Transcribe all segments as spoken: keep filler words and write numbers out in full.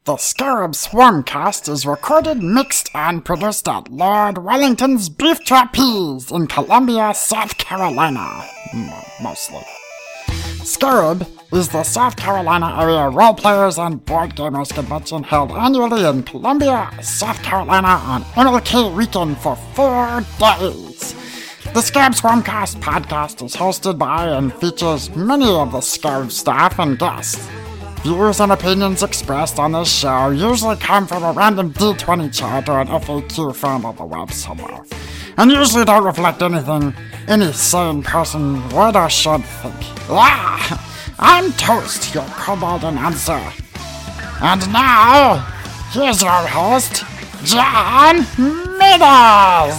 The Scarab Swarmcast is recorded, mixed, and produced at Lord Wellington's Beef Trapeze in Columbia, South Carolina. M- mostly. Scarab is the South Carolina area role-players and board gamers convention held annually in Columbia, South Carolina on M L K weekend for four days. The Scarab Swarmcast podcast is hosted by and features many of the Scarab staff and guests. Views and opinions expressed on this show usually come from a random D twenty chart or an F A Q found on the web somewhere, and usually don't reflect anything any sane person would or should think. Ah, I'm Toast, your kobold announcer. And now, here's your host, John Meadows.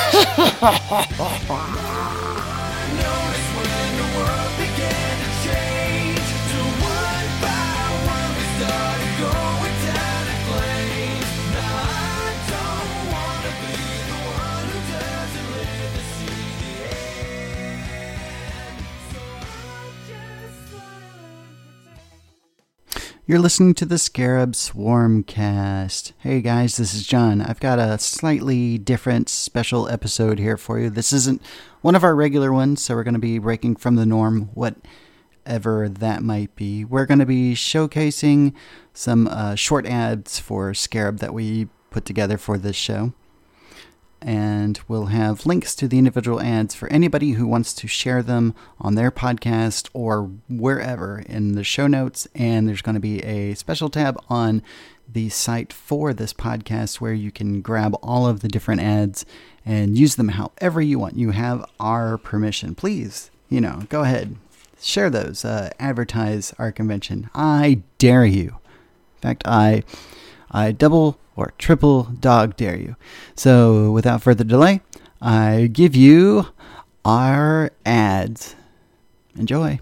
You're listening to the Scarab Swarmcast. Hey guys, this is John. I've got a slightly different special episode here for you. This isn't one of our regular ones, so we're going to be breaking from the norm, whatever that might be. We're going to be showcasing some uh, short ads for Scarab that we put together for this show. And we'll have links to the individual ads for anybody who wants to share them on their podcast or wherever in the show notes. And there's going to be a special tab on the site for this podcast where you can grab all of the different ads and use them however you want. You have our permission. Please, you know, go ahead. Share those. Uh, advertise our convention. I dare you. In fact, I, I double... or triple dog dare you. So without further delay, I give you our ads. Enjoy.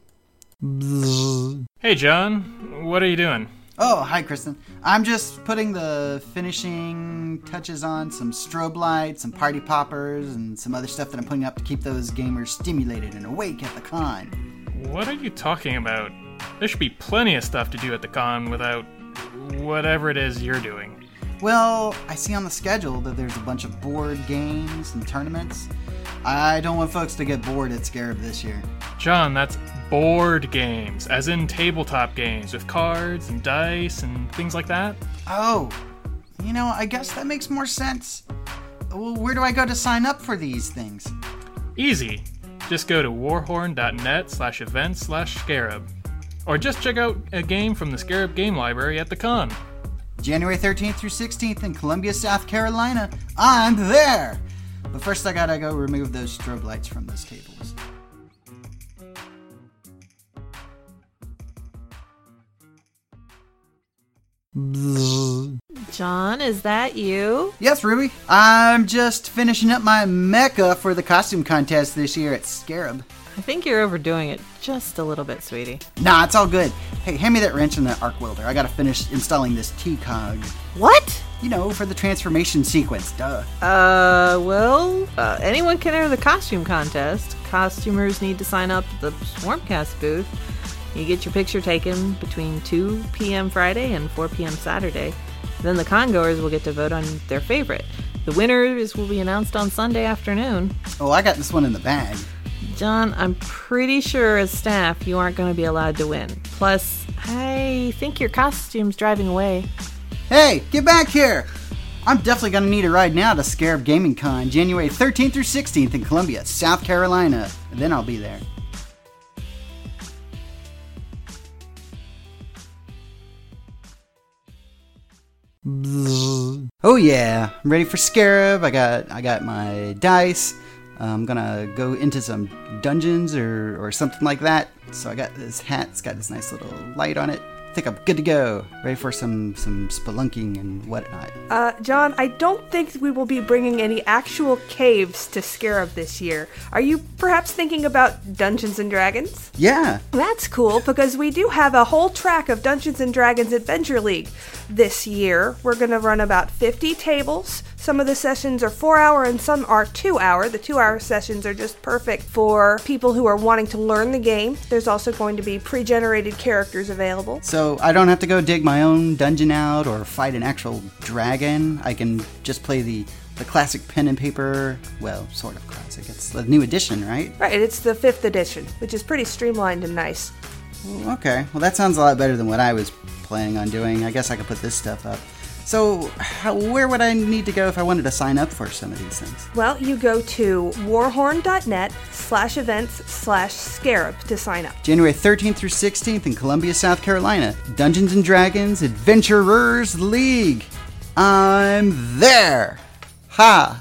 Bzzz. Hey John, what are you doing? Oh, hi Kristen. I'm just putting the finishing touches on some strobe lights, some party poppers, and some other stuff that I'm putting up to keep those gamers stimulated and awake at the con. What are you talking about? There should be plenty of stuff to do at the con without whatever it is you're doing. Well, I see on the schedule that there's a bunch of board games and tournaments. I don't want folks to get bored at Scarab this year. John, that's board games, as in tabletop games with cards and dice and things like that. Oh, you know, I guess that makes more sense. Well, where do I go to sign up for these things? Easy. Just go to warhorn.net slash events slash scarab. Or just check out a game from the Scarab Game Library at the con. January thirteenth through sixteenth in Columbia, South Carolina. I'm there! But first I gotta go remove those strobe lights from those tables. Bzzz. John, is that you? Yes, Ruby. I'm just finishing up my mecha for the costume contest this year at Scarab. I think you're overdoing it just a little bit, sweetie. Nah, it's all good. Hey, hand me that wrench and that arc welder. I gotta finish installing this T-cog. What? You know, for the transformation sequence, duh. Uh, well, uh, anyone can enter the costume contest. Costumers need to sign up at the Swarmcast booth. You get your picture taken between two p.m. Friday and four p.m. Saturday. Then the congoers will get to vote on their favorite. The winners will be announced on Sunday afternoon. Oh, I got this one in the bag. John, I'm pretty sure as staff you aren't going to be allowed to win. Plus, I think your costume's driving away. Hey, get back here! I'm definitely going to need a ride now to Scarab Gaming Con, January thirteenth through sixteenth in Columbia, South Carolina. And then I'll be there. Bzzz. Oh yeah, I'm ready for Scarab. I got I got my dice. I'm gonna go into some dungeons or, or something like that. So I got this hat. It's got this nice little light on it. I think I'm good to go. Ready for some, some spelunking and whatnot. Uh, John, I don't think we will be bringing any actual caves to Scarab this year. Are you perhaps thinking about Dungeons and Dragons? Yeah. That's cool, because we do have a whole track of Dungeons and Dragons Adventure League this year. We're going to run about fifty tables. Some of the sessions are four hour and some are two hour. The two hour sessions are just perfect for people who are wanting to learn the game. There's also going to be pre-generated characters available. So So I don't have to go dig my own dungeon out or fight an actual dragon. I can just play the, the classic pen and paper, well, sort of classic. It's the new edition, right? Right, it's the fifth edition, which is pretty streamlined and nice. Well, okay, well that sounds a lot better than what I was planning on doing. I guess I could put this stuff up. So, how, where would I need to go if I wanted to sign up for some of these things? Well, you go to warhorn.net slash events slash scarab to sign up. January thirteenth through sixteenth in Columbia, South Carolina. Dungeons and Dragons Adventurers League. I'm there. Ha!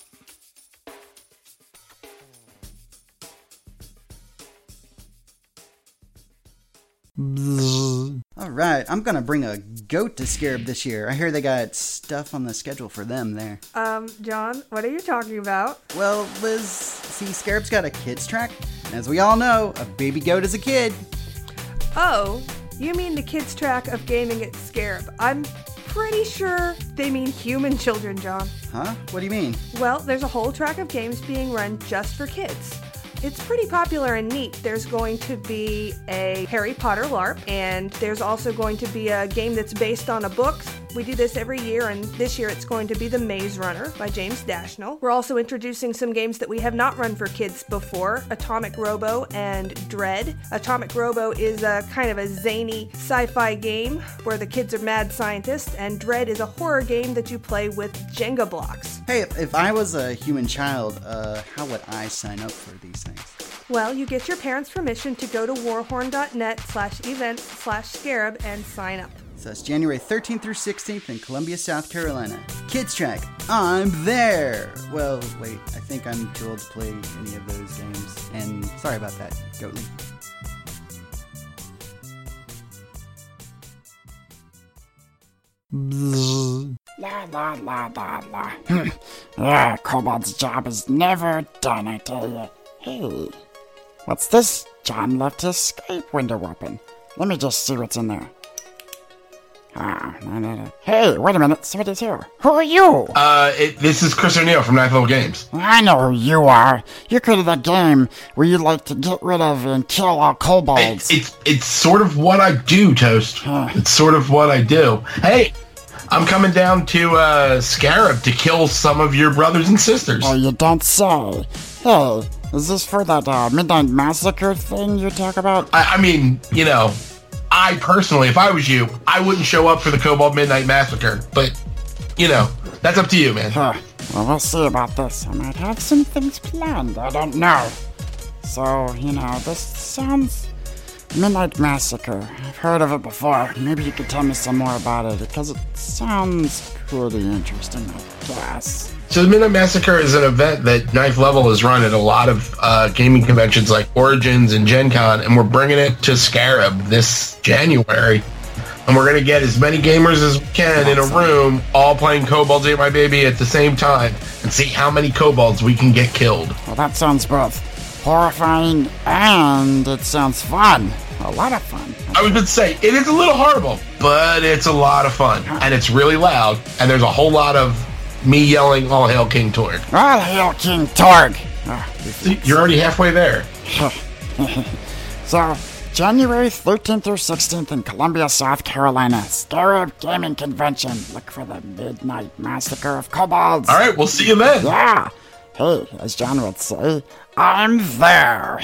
Alright, I'm gonna bring a goat to Scarab this year. I hear they got stuff on the schedule for them there. Um, John, what are you talking about? Well, Liz, see, Scarab's got a kids track. And as we all know, a baby goat is a kid. Oh, you mean the kids track of gaming at Scarab. I'm pretty sure they mean human children, John. Huh? What do you mean? Well, there's a whole track of games being run just for kids. It's pretty popular and neat. There's going to be a Harry Potter LARP, and there's also going to be a game that's based on a book. We do this every year, and this year it's going to be The Maze Runner by James Dashnell. We're also introducing some games that we have not run for kids before, Atomic Robo and Dread. Atomic Robo is a kind of a zany sci-fi game where the kids are mad scientists, and Dread is a horror game that you play with Jenga blocks. Hey, if, if I was a human child, uh, how would I sign up for these things? Well, you get your parents' permission to go to warhorn.net slash events slash scarab and sign up. So that's January thirteenth through sixteenth in Columbia, South Carolina. Kids Track, I'm there! Well, wait, I think I'm too old to play any of those games. And sorry about that, Goatly. La la la la la. Hmm. Yeah, Kobold's job is never done, I tell you. Hey, what's this? John left his Skype window open. Let me just see what's in there. Ah, no, no, no. Hey, wait a minute, somebody's here. Who are you? Uh, it, this is Chris O'Neill from Ninth Level Games. I know who you are. You created a game where you like to get rid of and kill all kobolds. It, it's it's sort of what I do, Toast. Huh. It's sort of what I do. Hey, I'm coming down to uh, Scarab to kill some of your brothers and sisters. Oh, you don't say. Hey, is this for that uh, Midnight Massacre thing you talk about? I, I mean, you know, I personally, if I was you, I wouldn't show up for the Kobold Midnight Massacre. But, you know, that's up to you, man. Huh. Well, we'll see about this. I might have some things planned. I don't know. So, you know, this sounds... Midnight Massacre. I've heard of it before. Maybe you could tell me some more about it, because it sounds pretty interesting, I guess. So the Midnight Massacre is an event that Ninth Level has run at a lot of uh, gaming conventions like Origins and Gen Con, and we're bringing it to Scarab this January. And we're going to get as many gamers as we can in a room, all playing Kobolds Ate My Baby at the same time, and see how many kobolds we can get killed. Well, that sounds both horrifying and it sounds fun. A lot of fun. I was going to say, it is a little horrible, but it's a lot of fun. And it's really loud, and there's a whole lot of me yelling, "All hail King Torg." All hail King Torg. Oh, You're already halfway there. So, January thirteenth through sixteenth in Columbia, South Carolina. Scarab Gaming Convention. Look for the Midnight Massacre of Kobolds. All right, we'll see you then. Yeah. Hey, as John would say, I'm there.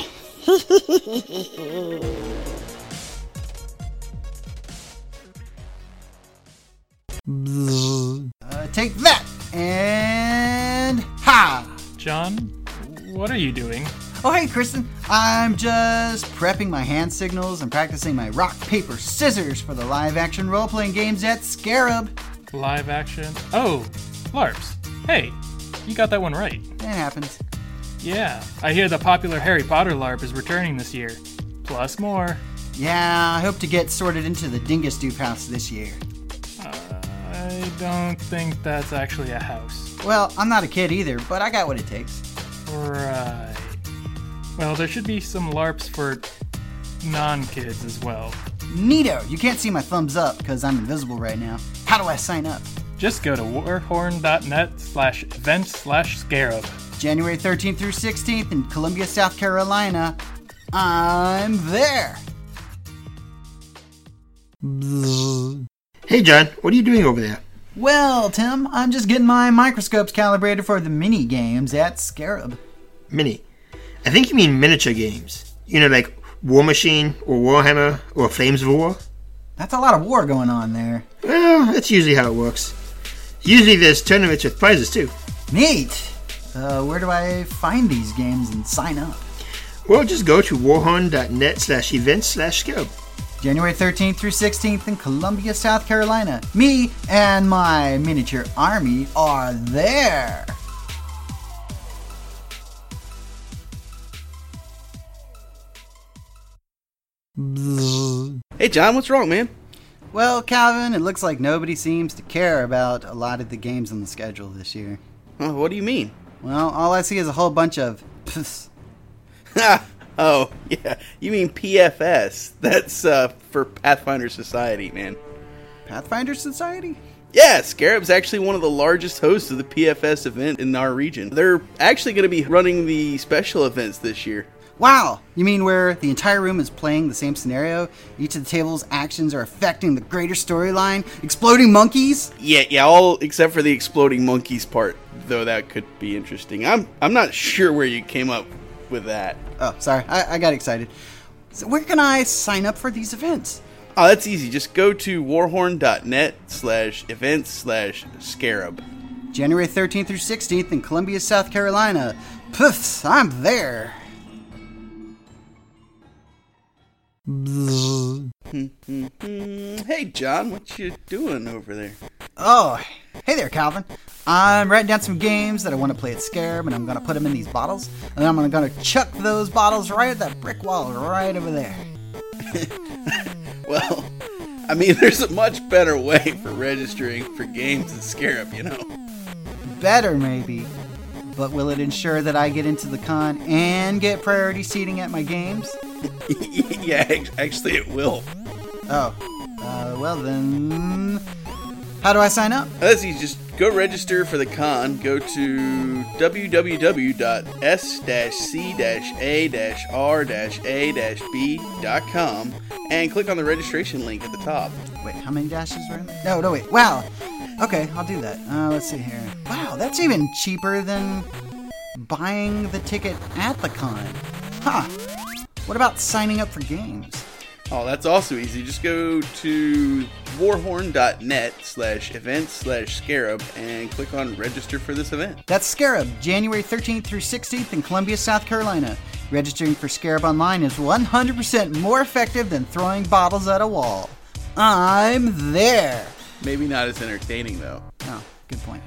Uh, take that! And... ha! John, what are you doing? Oh, hey, Kristen. I'm just prepping my hand signals and practicing my rock, paper, scissors for the live-action role-playing games at Scarab. Live action? Oh, LARPs. Hey, you got that one right. It happens. Yeah, I hear the popular Harry Potter LARP is returning this year. Plus more. Yeah, I hope to get sorted into the Dingus Dupe house this year. Uh, I don't think that's actually a house. Well, I'm not a kid either, but I got what it takes. Right. Well, there should be some LARPs for non-kids as well. Neato! You can't see my thumbs up because I'm invisible right now. How do I sign up? Just go to warhorn.net slash event slash scarab. January thirteenth through sixteenth in Columbia, South Carolina. I'm there! Hey, John, what are you doing over there? Well, Tim, I'm just getting my microscopes calibrated for the mini games at Scarab. Mini. I think you mean miniature games. You know, like War Machine or Warhammer or Flames of War. That's a lot of war going on there. Well, that's usually how it works. Usually there's tournaments with prizes, too. Neat! Uh, where do I find these games and sign up? Well, just go to warhorn.net slash events slash scarab. January thirteenth through sixteenth in Columbia, South Carolina. Me and my miniature army are there. Hey, John, what's wrong, man? Well, Calvin, it looks like nobody seems to care about a lot of the games on the schedule this year. Oh, what do you mean? Well, all I see is a whole bunch of pfs. Oh, yeah, you mean P F S. That's uh, for Pathfinder Society, man. Pathfinder Society? Yeah, Scarab's actually one of the largest hosts of the P F S event in our region. They're actually going to be running the special events this year. Wow! You mean where the entire room is playing the same scenario? Each of the table's actions are affecting the greater storyline? Exploding monkeys? Yeah, yeah, all except for the exploding monkeys part, though that could be interesting. I'm I'm not sure where you came up with that. Oh, sorry, I, I got excited. So where can I sign up for these events? Oh, that's easy. Just go to warhorn.net slash events slash scarab. January thirteenth through sixteenth in Columbia, South Carolina. Puffs, I'm there. Hey, John, what you doing over there? Oh, hey there, Calvin. I'm writing down some games that I want to play at Scarab, and I'm going to put them in these bottles, and then I'm going to chuck those bottles right at that brick wall right over there. Well, I mean, there's a much better way for registering for games at Scarab, you know. Better, maybe. But will it ensure that I get into the con and get priority seating at my games? Yeah, actually it will. Oh, uh, well then, how do I sign up? That's easy. Just go register for the con. Go to w w w dot s c a r a b dot com and click on the registration link at the top. Wait, how many dashes were in there? No, no, wait. Wow. Okay, I'll do that. Uh, let's see here. Wow, that's even cheaper than buying the ticket at the con. Huh. What about signing up for games? Oh, that's also easy. Just go to warhorn.net slash events slash scarab and click on register for this event. That's Scarab, January thirteenth through sixteenth in Columbia, South Carolina. Registering for Scarab Online is one hundred percent more effective than throwing bottles at a wall. I'm there. Maybe not as entertaining, though. Oh, good point.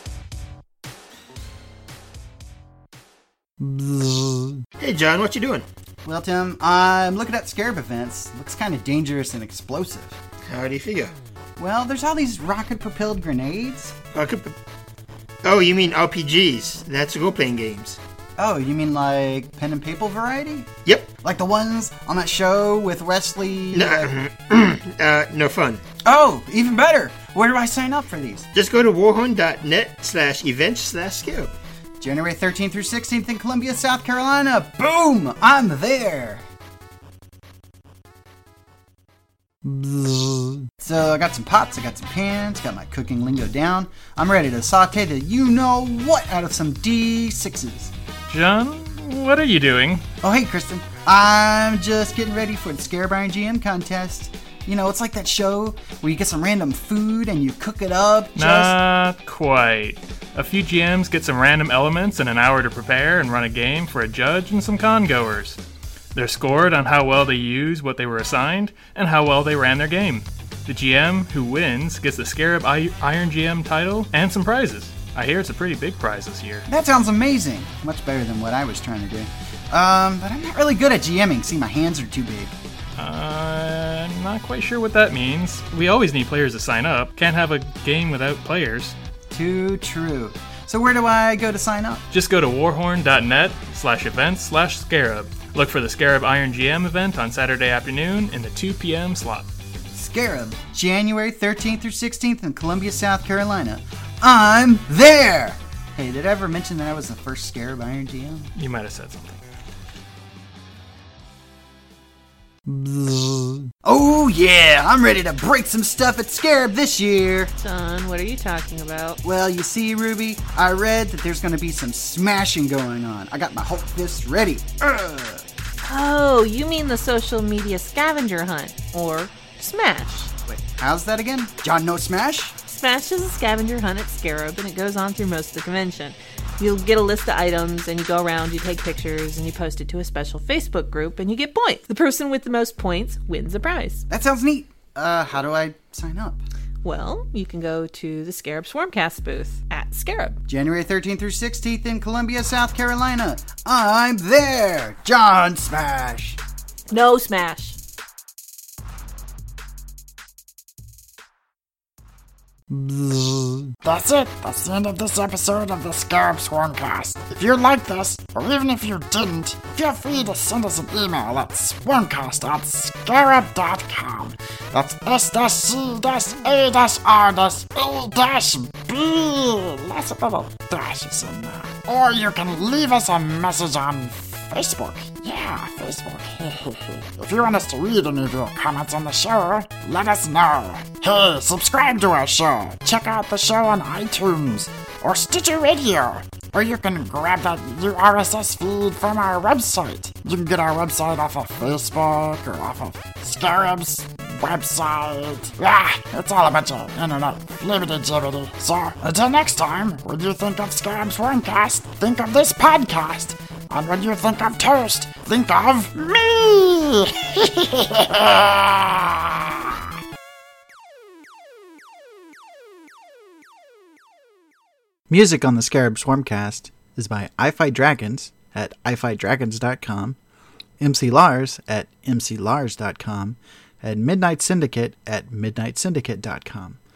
Hey, John, what you doing? Well, Tim, I'm looking at Scarab events. Looks kind of dangerous and explosive. How do you figure? Well, there's all these rocket-propelled grenades. Rocket... Oh, you mean R P Gs. That's role-playing games. Oh, you mean like pen and paper variety? Yep. Like the ones on that show with Wesley? No, Uh... uh, no fun. Oh, even better. Where do I sign up for these? Just go to warhorn.net slash events slash scarab. January thirteenth through sixteenth in Columbia, South Carolina. Boom! I'm there. So I got some pots, I got some pans, got my cooking lingo down. I'm ready to saute the you-know-what out of some D sixes. John, what are you doing? Oh, hey, Kristen. I'm just getting ready for the Scarab Iron G M contest. You know, it's like that show where you get some random food and you cook it up just... Not quite. A few G Ms get some random elements and an hour to prepare and run a game for a judge and some con-goers. They're scored on how well they use what they were assigned and how well they ran their game. The G M who wins gets the Scarab I- Iron G M title and some prizes. I hear it's a pretty big prize this year. That sounds amazing. Much better than what I was trying to do. Um, but I'm not really good at GMing. See, my hands are too big. Uh, I'm not quite sure what that means. We always need players to sign up. Can't have a game without players. Too true. So where do I go to sign up? Just go to warhorn.net slash events slash scarab. Look for the Scarab Iron G M event on Saturday afternoon in the two p.m. slot. Scarab, January thirteenth through sixteenth in Columbia, South Carolina. I'm there! Hey, did I ever mention that I was the first Scarab Iron G M? You might have said something. Bzz. Oh yeah, I'm ready to break some stuff at Scarab this year. Son, what are you talking about? Well, you see, Ruby, I read that there's going to be some smashing going on. I got my Hulk fist ready. Ugh. Oh, you mean the social media scavenger hunt, or Smash. Wait, how's that again? John, no Smash? Smash is a scavenger hunt at Scarab, and it goes on through most of the convention. You'll get a list of items, and you go around, you take pictures, and you post it to a special Facebook group, and you get points. The person with the most points wins a prize. That sounds neat. Uh, how do I sign up? Well, you can go to the Scarab Swarmcast booth at Scarab. January thirteenth through sixteenth in Columbia, South Carolina. I'm there! John Smash! No Smash. That's it. That's the end of this episode of the Scarab Swarmcast. If you like this, or even if you didn't, feel free to send us an email at swarmcast at scarab dot com. That's S-C-A-R-A-B. Lots of little dashes in there. Or you can leave us a message on Facebook. Yeah, Facebook. If you want us to read any of your comments on the show, let us know. Hey, subscribe to our show. Check out the show on iTunes or Stitcher Radio. Or you can grab that R S S feed from our website. You can get our website off of Facebook or off of Scarab's website. Ah, it's all a bunch of internet flibbity-jibbity. So, until next time, when you think of Scarab's Swarmcast, think of this podcast. And when you think of toast, think of me! Music on the Scarab Swarmcast is by I Fight Dragons at i fight dragons dot com, M C Lars at m c lars dot com, and Midnight Syndicate at midnight syndicate dot com.